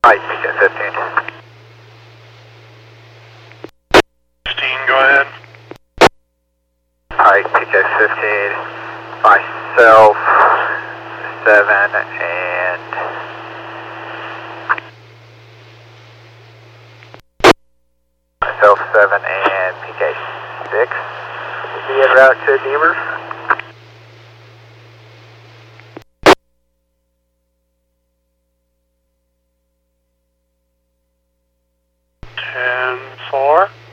Hi, PK-15. 15, go ahead. Hi, PK-15. Myself, 7, and... Myself, 7, and PK-6 will be en route to Devers. 10-4.